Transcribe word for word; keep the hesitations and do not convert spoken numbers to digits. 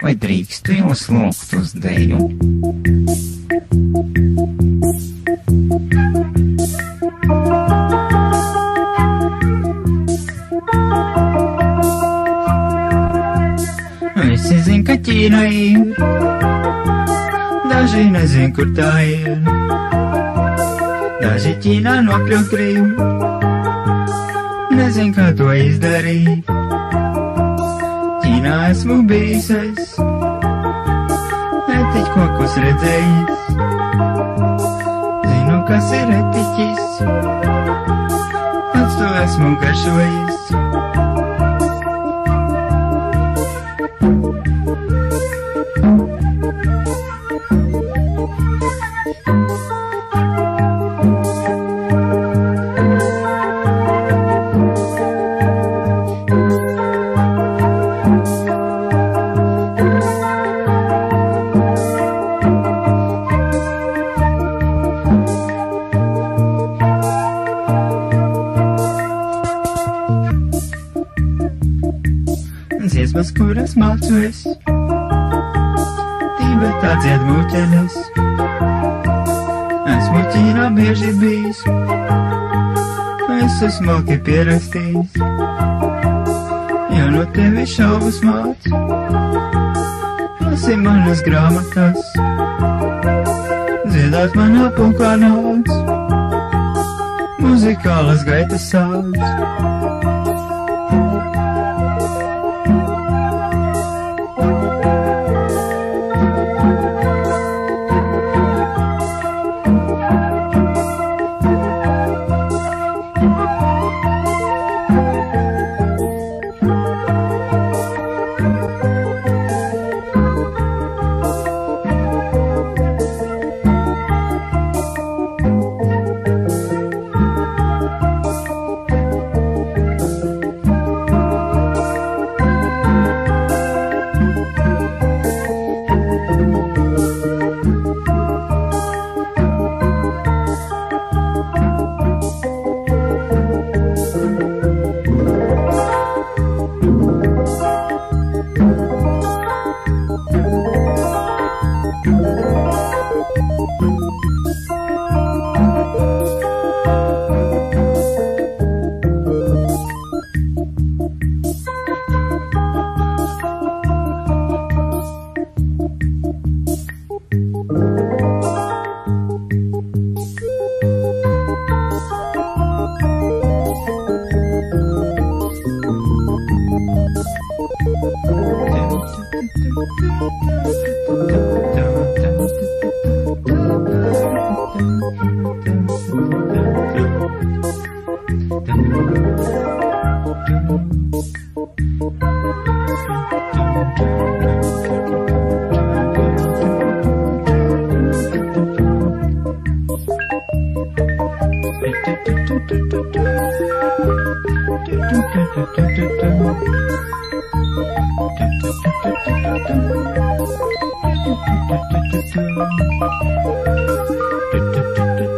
vai drīkstu jūs lūgt uz deju? Visi zin, ka Ķīna ir, daži nezin, kur tā ir. Daži Ķīnā nokļūt grib, nezin, kā to izdarīt. Ķīnā esmu bijis es, etiķkokus redzējis. Zinu, kas ir etiķis, pats to esmu garšojis. Dziesmas, kuras mācu es, Tibetā dzied mūķenes. Esmu Ķīnā bieži bijis, es esmu smalki pierakstījis. Ja no tevi šaubas māc, lasi manas grāmatas, dziedāt manā pulkā nāc, muzikālas gaitas sāc. Do do do do do do.